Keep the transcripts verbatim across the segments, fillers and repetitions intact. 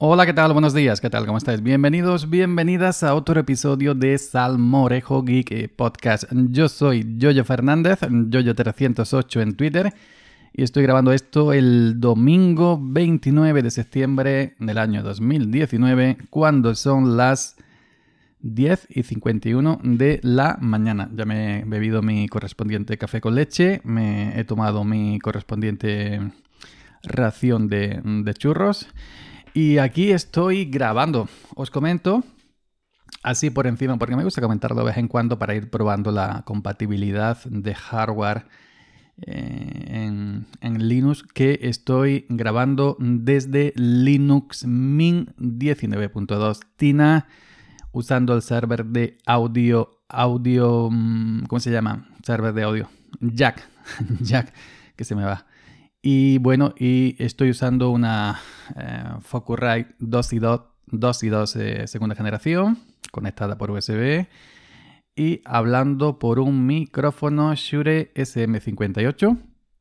Hola, ¿qué tal? Buenos días, ¿qué tal? ¿Cómo estáis? Bienvenidos, bienvenidas a otro episodio de Salmorejo Geek Podcast. Yo soy Yoyo Fernández, Yoyo trescientos ocho en Twitter, y estoy grabando esto el domingo veintinueve de septiembre del año dos mil diecinueve, cuando son las diez y cincuenta y uno de la mañana. Ya me he bebido mi correspondiente café con leche, me he tomado mi correspondiente ración de, de churros. Y aquí estoy grabando. Os comento así por encima, porque me gusta comentarlo de vez en cuando para ir probando la compatibilidad de hardware eh, en, en Linux, que estoy grabando desde Linux Mint diecinueve punto dos Tina, usando el server de audio, audio, ¿cómo se llama? Server de audio, Jack, Jack, que se me va. Y bueno, y estoy usando una eh, Focusrite dos y dos eh, segunda generación, conectada por U S B y hablando por un micrófono Shure S M cincuenta y ocho.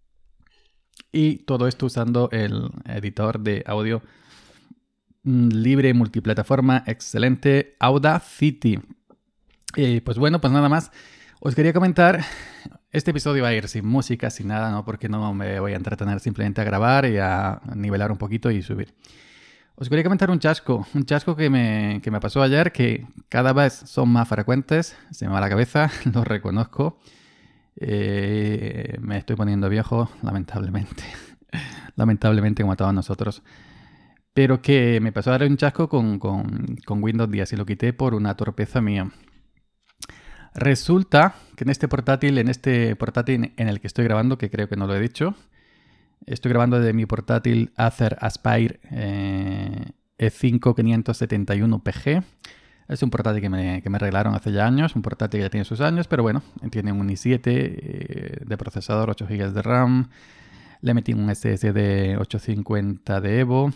Y todo esto usando el editor de audio libre multiplataforma excelente Audacity. Y pues bueno, pues nada más. Os quería comentar, este episodio va a ir sin música, sin nada, ¿no? Porque no me voy a entretener, simplemente a grabar y a nivelar un poquito y subir. Os quería comentar un chasco, un chasco que me, que me pasó ayer, que cada vez son más frecuentes, se me va la cabeza, lo reconozco. Eh, me estoy poniendo viejo, lamentablemente, lamentablemente como a todos nosotros. Pero que me pasó ayer un chasco con, con, con Windows diez y lo quité por una torpeza mía. Resulta que en este portátil, en este portátil en el que estoy grabando, que creo que no lo he dicho, estoy grabando de mi portátil Acer Aspire eh, E cinco quinientos setenta y uno P G. Es un portátil que me, que me regalaron hace ya años, un portátil que ya tiene sus años, pero bueno, tiene un i siete eh, de procesador, ocho gigas de RAM, le metí un S S D ochocientos cincuenta de Evo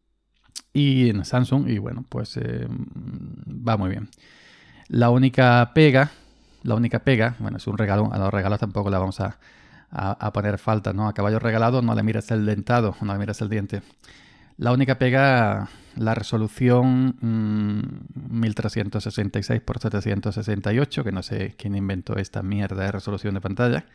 y en Samsung, y bueno, pues eh, va muy bien. La única pega... La única pega, bueno, es un regalo, a los regalos tampoco le vamos a, a, a poner falta, ¿no? A caballo regalado no le miras el dentado, no le miras el diente. La única pega, la resolución mmm, mil trescientos sesenta y seis por setecientos sesenta y ocho, que no sé quién inventó esta mierda de resolución de pantalla.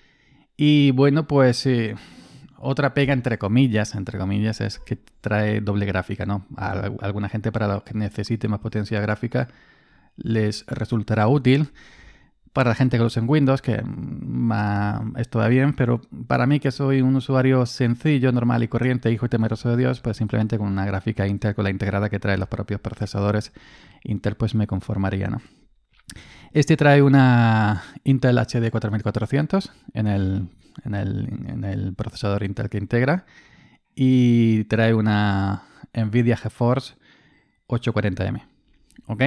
Y bueno, pues eh, otra pega entre comillas, entre comillas, es que trae doble gráfica, ¿no? A alguna gente, para los que necesite más potencia gráfica, les resultará útil. Para la gente que lo usa en Windows, que ma, esto va bien, pero para mí, que soy un usuario sencillo, normal y corriente, hijo y temeroso de Dios, pues simplemente con una gráfica Intel, con la integrada que trae los propios procesadores Intel, pues me conformaría, ¿no? Este trae una Intel H D cuatro mil cuatrocientos en el, en el, en el procesador Intel que integra, y trae una Nvidia GeForce ochocientos cuarenta M, ¿ok?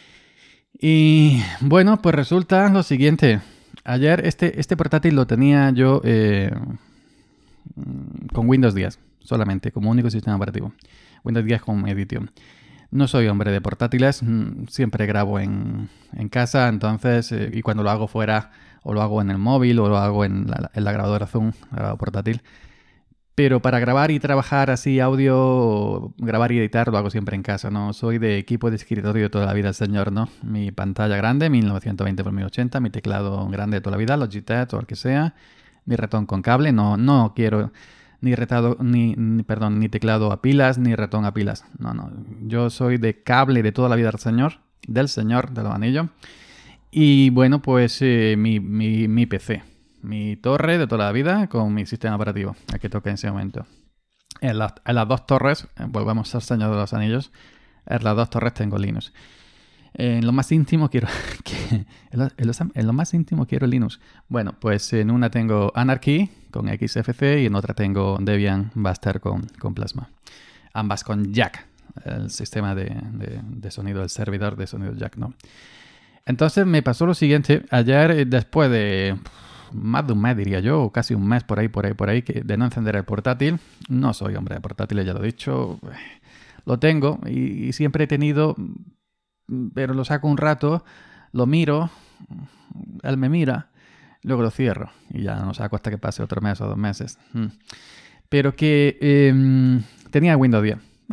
Y bueno, pues resulta lo siguiente. Ayer este, este portátil lo tenía yo eh, con Windows diez solamente, como único sistema operativo. Windows diez con edición. No soy hombre de portátiles, siempre grabo en, en casa, entonces, eh, y cuando lo hago fuera, o lo hago en el móvil, o lo hago en la, en la grabadora Zoom, grabador portátil. Pero para grabar y trabajar así audio, grabar y editar, lo hago siempre en casa, ¿no? Soy de equipo de escritorio de toda la vida, el señor, ¿no? Mi pantalla grande, mil novecientos veinte por mil ochenta, mi teclado grande de toda la vida, Logitech o el que sea, mi ratón con cable, no, no quiero ni, retado, ni, ni, perdón, ni teclado a pilas, ni ratón a pilas. No, no, yo soy de cable de toda la vida del señor, del señor de los anillos. Y bueno, pues eh, mi, mi, mi P C. Mi torre de toda la vida con mi sistema operativo, el que toque en ese momento. En, la, en las dos torres, eh, volvemos al Señor de los Anillos, en las dos torres tengo Linux. En lo más íntimo quiero... Que, en, lo, en, lo, en lo más íntimo quiero Linux. Bueno, pues en una tengo Anarchy con X F C y en otra tengo Debian Buster con, con Plasma. Ambas con Jack, el sistema de, de, de sonido, el servidor de sonido Jack, ¿no? Entonces me pasó lo siguiente. Ayer, después de... más de un mes, diría yo, o casi un mes por ahí, por ahí, por ahí, que de no encender el portátil. No soy hombre de portátiles, ya lo he dicho. Lo tengo y, y siempre he tenido, pero lo saco un rato, lo miro, él me mira, luego lo cierro y ya no lo saco hasta que pase otro mes o dos meses. Pero que eh, tenía Windows diez.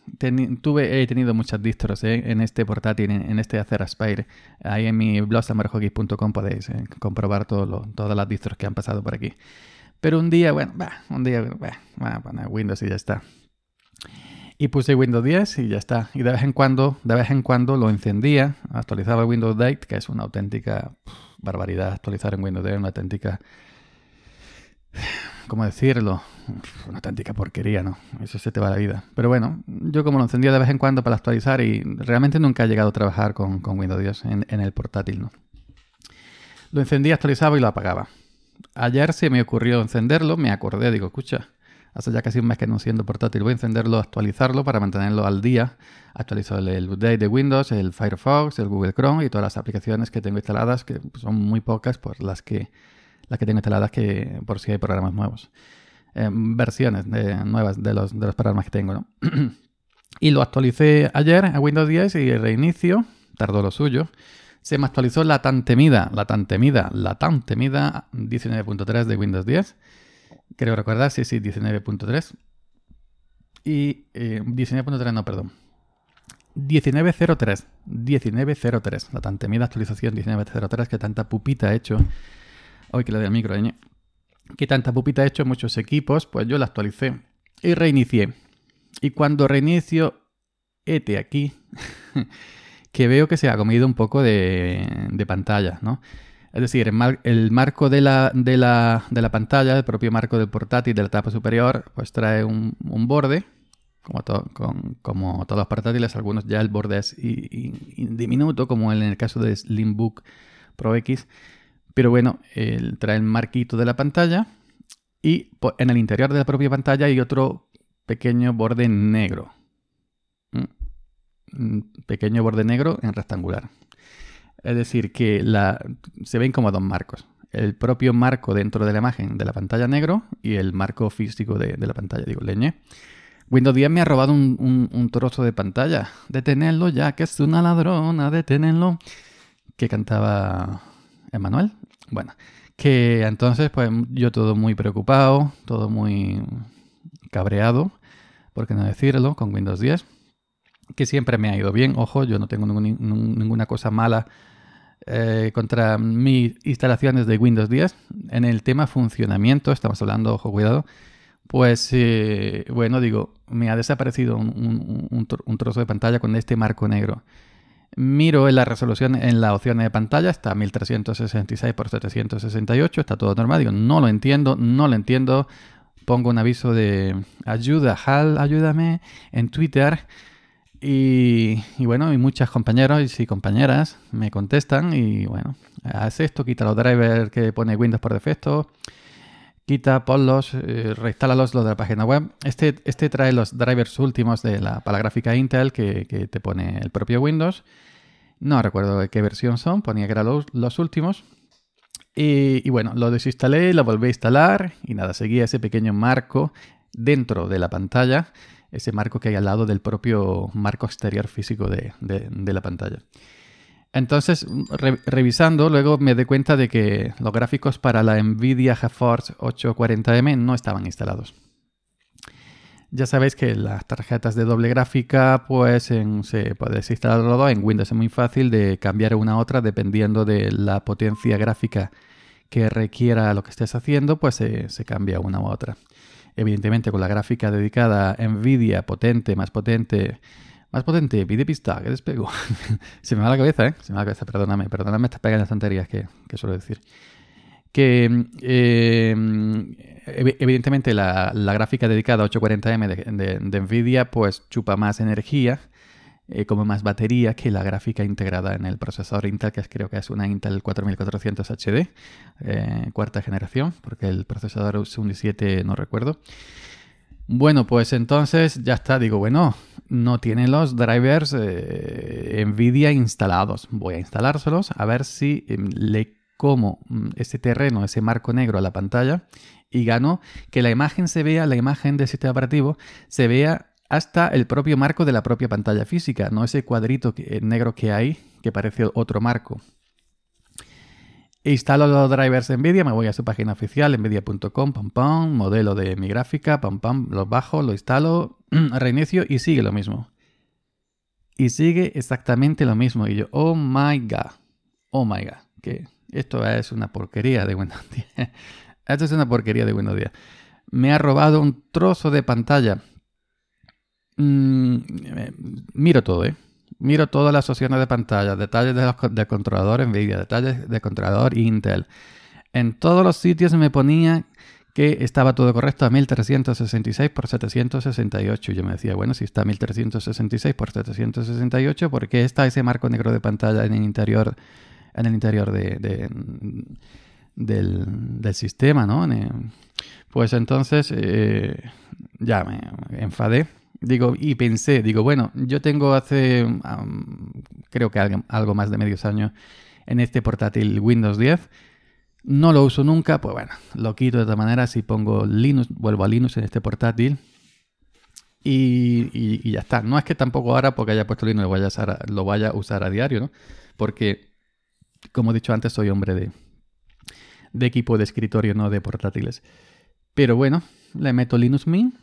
Ten, tuve, he tenido muchas distros ¿eh? en este portátil, en, en este Acer Aspire. Ahí en mi blog samurai hotkeys punto com podéis eh, comprobar todo lo, todas las distros que han pasado por aquí. Pero un día, bueno, bah, un día, bah, voy a poner Windows y ya está. Y puse Windows diez y ya está. Y de vez en cuando, de vez en cuando lo encendía, actualizaba Windows Date, que es una auténtica pff, barbaridad actualizar en Windows diez, una auténtica... ¿Cómo decirlo? Una auténtica porquería, ¿no? Eso se te va la vida. Pero bueno, yo como lo encendía de vez en cuando para actualizar y realmente nunca he llegado a trabajar con, con Windows diez en, en el portátil, ¿no? Lo encendía, actualizaba y lo apagaba. Ayer se me ocurrió encenderlo, me acordé, digo, escucha, hace ya casi un mes que no enciendo portátil, voy a encenderlo, actualizarlo para mantenerlo al día. Actualizo el, el update de Windows, el Firefox, el Google Chrome y todas las aplicaciones que tengo instaladas, que son muy pocas, por las que las que tengo instaladas que por si hay programas nuevos. Eh, versiones de, nuevas de los, de los programas que tengo, ¿no? Y lo actualicé ayer a Windows diez y el reinicio tardó lo suyo. Se me actualizó la tan temida, la tan temida, la tan temida diecinueve punto tres de Windows diez. Creo recordar, sí, sí, diecinueve punto tres. Y eh, diecinueve punto tres, no, perdón. diecinueve punto cero tres. diecinueve punto cero tres. La tan temida actualización diecinueve punto cero tres que tanta pupita ha hecho. Hoy que le doy al micro, ¿eh? Que tanta pupita ha hecho en muchos equipos, pues yo la actualicé y reinicié. Y cuando reinicio, hete aquí, que veo que se ha comido un poco de, de pantalla, ¿no? Es decir, el, mar, el marco de la, de, la, de la pantalla, el propio marco del portátil de la tapa superior, pues trae un, un borde, como, to, con, como todos los portátiles, algunos ya el borde es y, y, y diminuto, como en el caso de Slimbook Pro X. Pero bueno, el, trae el marquito de la pantalla y en el interior de la propia pantalla hay otro pequeño borde negro. Un pequeño borde negro en rectangular. Es decir, que la, se ven como dos marcos. El propio marco dentro de la imagen de la pantalla negro y el marco físico de, de la pantalla, digo, leñe. Windows diez me ha robado un, un, un trozo de pantalla. Detenedlo ya, que es una ladrona, detenedlo. Que cantaba Emmanuel. Bueno, que entonces pues yo todo muy preocupado, todo muy cabreado, por qué no decirlo, con Windows diez. Que siempre me ha ido bien. Ojo, yo no tengo ningún, ninguna cosa mala eh, contra mis instalaciones de Windows diez. En el tema funcionamiento, estamos hablando, ojo, cuidado, pues eh, bueno, digo, me ha desaparecido un, un, un, un trozo de pantalla con este marco negro. Miro en la resolución, en la opción de pantalla, está mil trescientos sesenta y seis por setecientos sesenta y ocho, está todo normal. Digo, no lo entiendo, no lo entiendo. Pongo un aviso de ayuda, Hal, ayúdame, en Twitter. Y, y bueno, y muchas compañeros y compañeras me contestan y bueno, haz esto, quita los drivers que pone Windows por defecto, quita, ponlos, eh, reinstálalos los de la página web. Este, este trae los drivers últimos de la, para la gráfica Intel que, que te pone el propio Windows. No recuerdo de qué versión son, ponía que eran los, los últimos. Y, y bueno, lo desinstalé, lo volví a instalar y nada, seguía ese pequeño marco dentro de la pantalla. Ese marco que hay al lado del propio marco exterior físico de, de, de la pantalla. Entonces, re, revisando, luego me di cuenta de que los gráficos para la Nvidia GeForce ochocientos cuarenta M no estaban instalados. Ya sabéis que las tarjetas de doble gráfica, pues en, se puede instalarlo en Windows. Es muy fácil de cambiar una a otra dependiendo de la potencia gráfica que requiera lo que estés haciendo, pues se, se cambia una u otra. Evidentemente con la gráfica dedicada a Nvidia, potente, más potente, más potente, pide pista, que despego. Se me va la cabeza, ¿eh? Se me va la cabeza, perdóname, perdóname estas pequeñas tonterías que, que suelo decir. Que eh, evidentemente la, la gráfica dedicada a ochocientos cuarenta M de, de, de Nvidia pues chupa más energía, eh, como más batería que la gráfica integrada en el procesador Intel, que creo que es una Intel cuatro mil cuatrocientos H D, eh, cuarta generación, porque el procesador es un i siete, no recuerdo. Bueno, pues entonces ya está, digo, bueno, no tiene los drivers eh, Nvidia instalados. Voy a instalárselos a ver si eh, le como ese terreno, ese marco negro a la pantalla y gano que la imagen se vea, la imagen del sistema operativo se vea hasta el propio marco de la propia pantalla física, no ese cuadrito que, negro que hay que parece otro marco. Instalo los drivers NVIDIA, me voy a su página oficial, nvidia punto com, pam, pam, modelo de mi gráfica, pam, pam, los bajo, lo instalo, reinicio y sigue lo mismo. Y sigue exactamente lo mismo. Y yo, oh my God, oh my God, que esto es una porquería de Windows diez. Esto es una porquería de Windows diez. Me ha robado un trozo de pantalla. Mm, miro todo, ¿eh? Miro todas las opciones de pantalla, detalles de los, del controlador NVIDIA, detalles del controlador Intel. En todos los sitios me ponía que estaba todo correcto a mil trescientos sesenta y seis por setecientos sesenta y ocho. Yo me decía, bueno, si está a mil trescientos sesenta y seis por setecientos sesenta y ocho, ¿por qué está ese marco negro de pantalla en el interior, en el interior de, de, del, del sistema, ¿no? Pues entonces eh, ya me enfadé. Digo, y pensé, digo, bueno, yo tengo hace, um, creo que algo, algo más de medios años en este portátil Windows diez. No lo uso nunca, pues bueno, lo quito de todas maneras y pongo Linux, vuelvo a Linux en este portátil y, y, y ya está. No es que tampoco ahora porque haya puesto Linux lo vaya a usar, lo vaya a, usar a diario, ¿no? Porque, como he dicho antes, soy hombre de, de equipo de escritorio, no de portátiles. Pero bueno, le meto Linux Mint.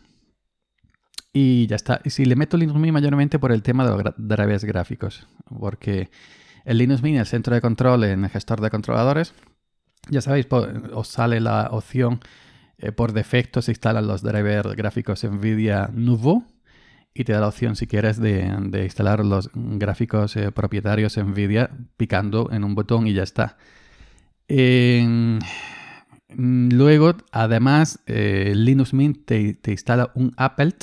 Y ya está. Y si le meto Linux Mint mayormente por el tema de los gra- drivers gráficos. Porque el Linux Mint, el centro de control en el gestor de controladores, ya sabéis, por, os sale la opción, eh, por defecto se instalan los drivers gráficos NVIDIA Nouveau. Y te da la opción, si quieres, de, de instalar los gráficos eh, propietarios NVIDIA picando en un botón y ya está. Eh, luego, además, eh, Linux Mint te, te instala un applet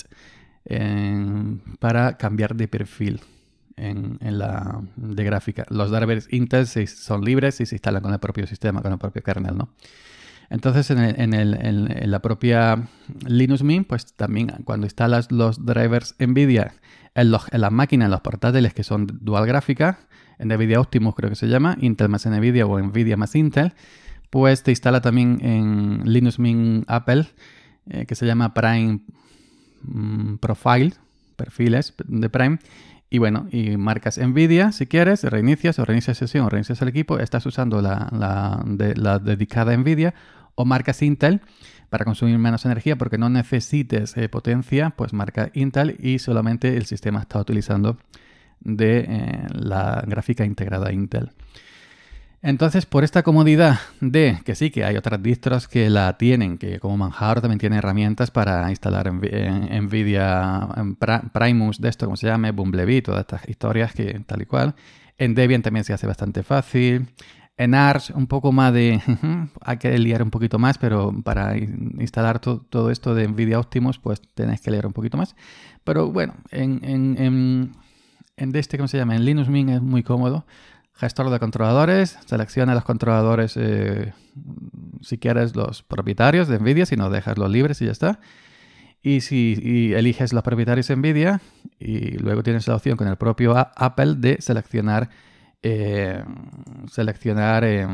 Eh, para cambiar de perfil en, en la de gráfica. Los drivers Intel son libres y se instalan con el propio sistema, con el propio kernel, ¿no? Entonces, en, el, en, el, en, en la propia Linux Mint, pues también cuando instalas los drivers NVIDIA en, los, en las máquinas, en los portátiles que son dual gráfica, en NVIDIA Optimus creo que se llama, Intel más NVIDIA o NVIDIA más Intel, pues te instala también en Linux Mint Apple, eh, que se llama Prime Profile, perfiles de Prime, y bueno, y marcas NVIDIA si quieres, reinicias o reinicias sesión o reinicias el equipo, estás usando la, la, de, la dedicada NVIDIA, o marcas Intel para consumir menos energía porque no necesites eh, potencia, pues marca Intel y solamente el sistema está utilizando de eh, la gráfica integrada Intel. Entonces, por esta comodidad de que sí, que hay otras distros que la tienen, que como Manjaro también tiene herramientas para instalar en, en NVIDIA en Primus, de esto, como se llame, Bumblebee, todas estas historias que tal y cual. En Debian también se hace bastante fácil. En Arch un poco más de... hay que liar un poquito más, pero para instalar to, todo esto de NVIDIA Optimus, pues tenéis que leer un poquito más. Pero bueno, en, en, en, en de este, ¿cómo se llama? En Linux Mint es muy cómodo. Gestor de controladores, selecciona los controladores, eh, si quieres los propietarios de NVIDIA, si no dejas los libres y ya está. Y si y eliges los propietarios de NVIDIA y luego tienes la opción con el propio a- Apple de seleccionar, eh, seleccionar eh,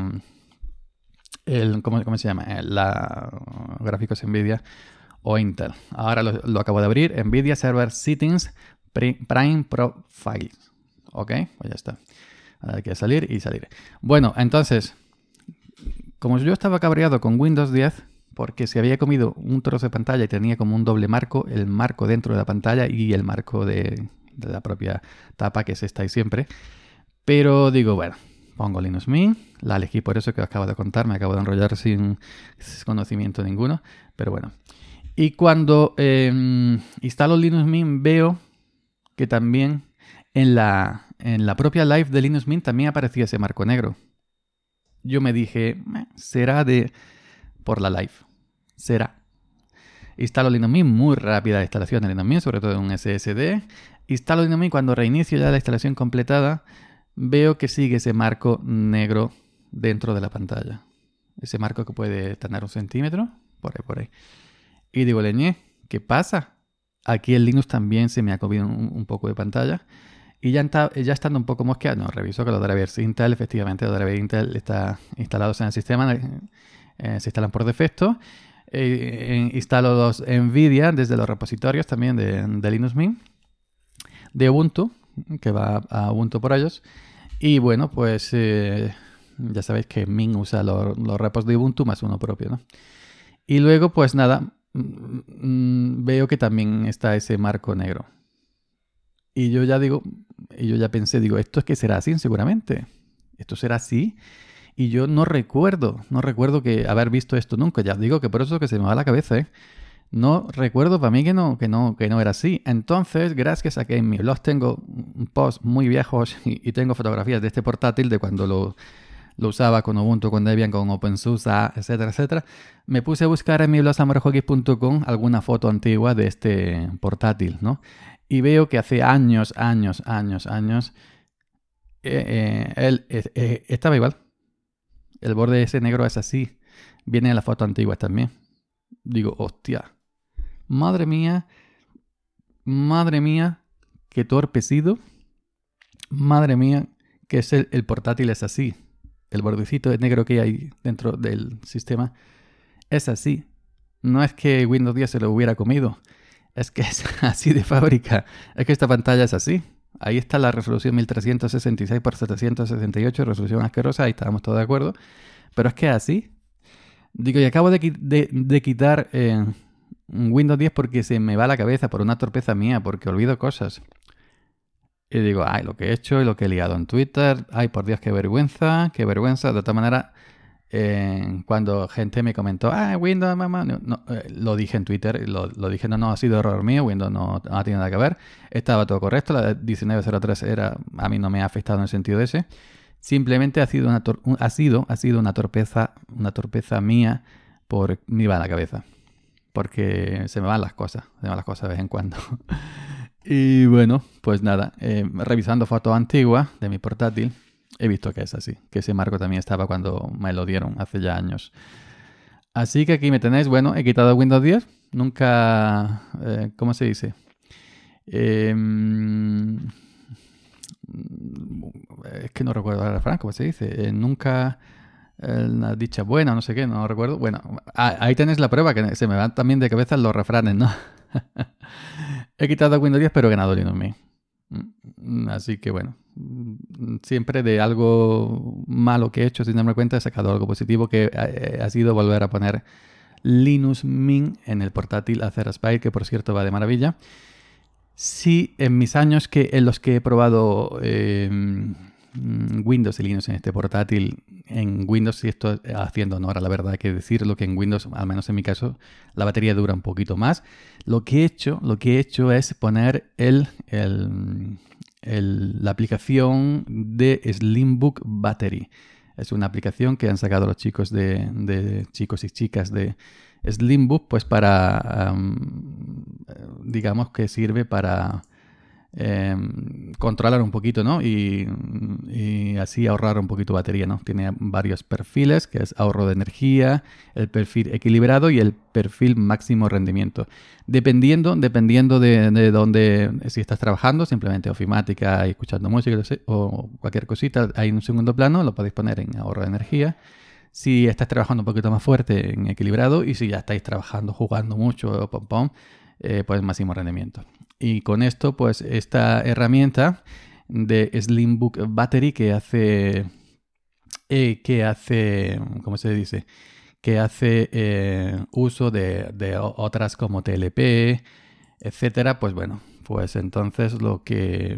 el, ¿cómo, cómo se llama? El, la gráficos NVIDIA o Intel. Ahora lo, lo acabo de abrir, NVIDIA Server Settings Prime Profile. Ok, pues ya está. Hay que salir y salir. Bueno, entonces, como yo estaba cabreado con Windows diez, porque se había comido un trozo de pantalla y tenía como un doble marco, el marco dentro de la pantalla y el marco de, de la propia tapa, que es esta y siempre. Pero digo, bueno, pongo Linux Mint, la elegí por eso que os acabo de contar, me acabo de enrollar sin conocimiento ninguno, pero bueno. Y cuando eh, instalo Linux Mint veo que también en la... En la propia live de Linux Mint también aparecía ese marco negro. Yo me dije, será de por la live. Será. Instalo Linux Mint, muy rápida la instalación de Linux Mint, sobre todo en un S S D. Instalo Linux Mint, cuando reinicio ya la instalación completada, veo que sigue ese marco negro dentro de la pantalla. Ese marco que puede tener un centímetro, por ahí, por ahí. Y digo, leñé, ¿qué pasa? Aquí en Linux también se me ha comido un, un poco de pantalla. Y ya, ya estando un poco mosqueado, no, reviso que los drivers Intel, efectivamente, los drivers Intel están instalados en el sistema, eh, se instalan por defecto. Eh, instalo los NVIDIA desde los repositorios también de, de Linux Mint, de Ubuntu, que va a Ubuntu por ellos. Y bueno, pues eh, Ya sabéis que Mint usa los, los repos de Ubuntu más uno propio, ¿no? Y luego, pues nada, mmm, veo que también está ese marco negro. Y yo ya digo, y yo ya pensé, digo, esto es que será así seguramente. Esto será así. Y yo no recuerdo, no recuerdo que haber visto esto nunca. Ya os digo que por eso que se me va la cabeza, ¿eh? No recuerdo para mí que no, que no, que no era así. Entonces, gracias a que en mi blog tengo un post muy viejos y, y tengo fotografías de este portátil de cuando lo, lo usaba con Ubuntu, con Debian, con OpenSUSE, etcétera, etcétera, me puse a buscar en mi blog samurai hotkeys punto com alguna foto antigua de este portátil, ¿no? Y veo que hace años, años, años, años, eh, eh, él eh, eh, estaba igual. El borde ese negro es así. Viene en las fotos antiguas también. Digo, hostia. Madre mía. Madre mía. Qué torpecido. Madre mía. Que es el, el portátil es así. El bordecito negro que hay dentro del sistema es así. No es que Windows diez se lo hubiera comido. Es que es así de fábrica. Es que esta pantalla es así. Ahí está la resolución mil trescientos sesenta y seis por setecientos sesenta y ocho, resolución asquerosa, ahí estábamos todos de acuerdo. Pero es que es así. Digo, y acabo de, de, de quitar eh, Windows diez porque se me va la cabeza por una torpeza mía, porque olvido cosas. Y digo, ay, lo que he hecho y lo que he liado en Twitter, ay, por Dios, qué vergüenza, qué vergüenza. De otra manera, eh, cuando gente me comentó, ah, Windows, mamá, no, no, eh, lo dije en Twitter, lo, lo dije, no, no, ha sido error mío, Windows no, no tiene nada que ver, estaba todo correcto, la diecinueve cero tres era, a mí no me ha afectado en el sentido ese, simplemente ha sido una, tor ha sido, ha sido una torpeza, una torpeza mía por me iba a la cabeza, porque se me van las cosas, se me van las cosas de vez en cuando. Y bueno, pues nada, eh, revisando fotos antiguas de mi portátil, he visto que es así, que ese marco también estaba cuando me lo dieron hace ya años. Así que aquí me tenéis, bueno, he quitado Windows diez, nunca, eh, ¿cómo se dice? Eh, es que no recuerdo el refrán, ¿cómo se dice? Eh, nunca, eh, una dicha buena, no sé qué, no recuerdo. Bueno, ahí tenéis la prueba, que se me van también de cabeza los refranes, ¿no? He quitado Windows diez, pero he ganado Linux Mint. Así que bueno, siempre de algo malo que he hecho sin darme cuenta he sacado algo positivo, que ha sido volver a poner Linux Mint en el portátil Acer Aspire, que por cierto va de maravilla. Sí, en mis años que en los que he probado eh, Windows y Linux en este portátil, en Windows sí estoy haciendo honor a la verdad, hay que decirlo, que en Windows, al menos en mi caso, la batería dura un poquito más. Lo que he hecho, lo que he hecho es poner el, el, el, la aplicación de Slimbook Battery. Es una aplicación que han sacado los chicos de, de chicos y chicas de Slimbook, pues para, um, digamos que sirve para eh, controlar un poquito, ¿no? Y, y así ahorrar un poquito batería, ¿no? Tiene varios perfiles, que es ahorro de energía, el perfil equilibrado y el perfil máximo rendimiento. Dependiendo, dependiendo de, de dónde, si estás trabajando, simplemente ofimática y escuchando música o cualquier cosita, hay un segundo plano, lo podéis poner en ahorro de energía. Si estáis trabajando un poquito más fuerte, en equilibrado, y si ya estáis trabajando, jugando mucho, pom, pom, eh, pues máximo rendimiento. Y con esto, pues esta herramienta de Slimbook Battery que hace, eh, que hace, ¿cómo se dice? Que hace eh, uso de, de otras como T L P, etcétera. Pues bueno, pues entonces lo que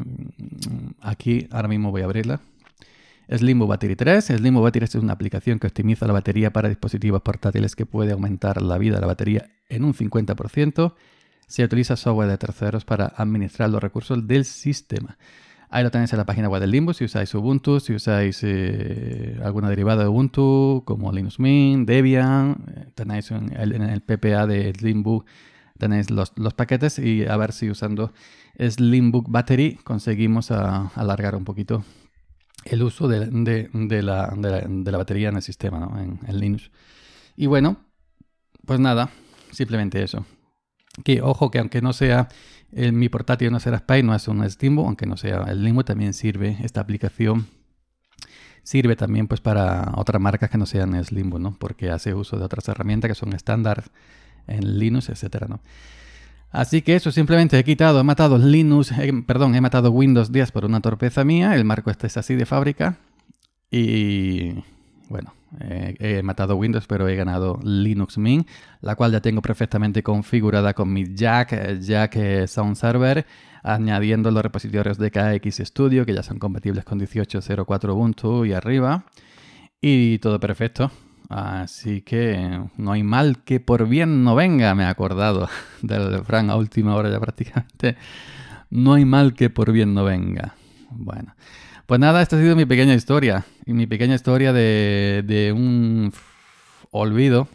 aquí ahora mismo voy a abrirla. Slimbook Battery tres. Slimbook Battery es una aplicación que optimiza la batería para dispositivos portátiles, que puede aumentar la vida de la batería en un cincuenta por ciento. Se utiliza software de terceros para administrar los recursos del sistema. Ahí lo tenéis en la página web del Limbo, si usáis Ubuntu, si usáis eh, alguna derivada de Ubuntu, como Linux Mint, Debian, eh, tenéis en el, en el P P A de Slimbook, tenéis los, los paquetes, y a ver si usando Slimbook Battery conseguimos a, alargar un poquito el uso de, de, de, la, de, la, de la batería en el sistema, ¿no? en, en Linux. Y bueno, pues nada, simplemente eso. Que ojo, que aunque no sea el, mi portátil no será Spy, no es un Slimbook, aunque no sea el Limbo, también sirve esta aplicación. Sirve también pues para otras marcas que no sean Slimbook, ¿no? Porque hace uso de otras herramientas que son estándar en Linux, etcétera, ¿no? Así que eso, simplemente he quitado, he matado Linux, eh, perdón, he matado Windows diez por una torpeza mía. El marco este es así de fábrica. Y, bueno, eh, he matado Windows, pero he ganado Linux Mint, la cual ya tengo perfectamente configurada con mi Jack, Jack eh, Sound Server, añadiendo los repositorios de K X Studio, que ya son compatibles con dieciocho punto cero cuatro Ubuntu y arriba. Y todo perfecto. Así que no hay mal que por bien no venga, me he acordado del refrán a última hora ya prácticamente. No hay mal que por bien no venga. Bueno, pues nada, esta ha sido mi pequeña historia. Y mi pequeña historia de, de un olvido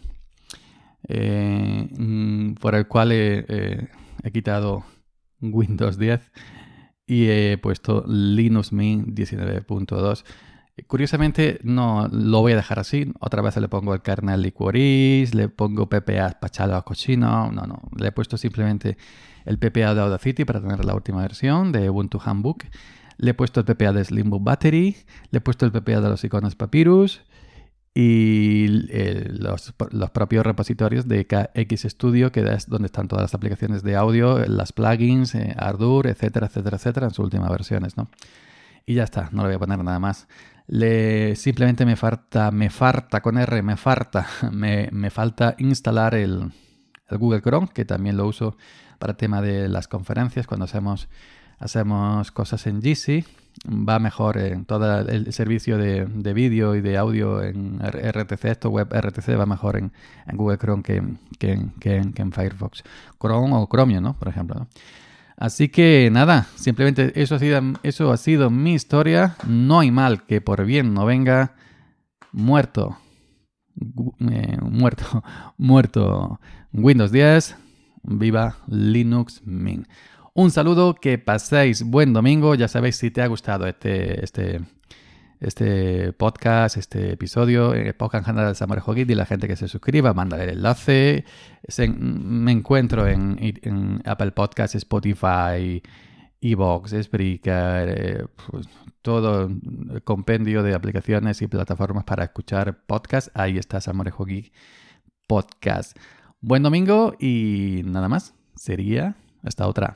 eh, por el cual he, eh, he quitado Windows diez y he puesto Linux Mint diecinueve punto dos. Curiosamente no lo voy a dejar así. Otra vez le pongo el kernel liquoris, le pongo P P A pachalo a cochino. No, no. Le he puesto simplemente el P P A de Audacity para tener la última versión de Ubuntu Handbook. Le he puesto el P P A de Slimbook Battery. Le he puesto el P P A de los iconos Papyrus. Y el, los, los propios repositorios de K X Studio, que es donde están todas las aplicaciones de audio, las plugins, eh, Ardour, etcétera, etcétera, etcétera, en sus últimas versiones, ¿no? Y ya está, no le voy a poner nada más. Le, simplemente me falta, me falta con R, me falta, me, me falta instalar el, el Google Chrome, que también lo uso para el tema de las conferencias, cuando hacemos, hacemos cosas en G C. Va mejor en todo el servicio de, de vídeo y de audio en R T C, esto web R T C va mejor en, en Google Chrome que, que, que, que en Firefox. Chrome o Chromium, ¿no? Por ejemplo, ¿no? Así que nada, simplemente eso ha sido, eso ha sido mi historia. No hay mal que por bien no venga. Muerto. Eh, muerto. Muerto. Windows diez. Viva Linux Mint. Un saludo, que paséis buen domingo. Ya sabéis, si te ha gustado este, este, este podcast, este episodio, el podcast en general de Samurai Hogit, y la gente que se suscriba, mándale el enlace. Se, me encuentro en, en Apple Podcasts, Spotify, iVoox, Spreaker, eh, pues, todo el compendio de aplicaciones y plataformas para escuchar podcasts. Ahí está Samurai Hogit Podcast. Buen domingo y nada más. Sería hasta otra.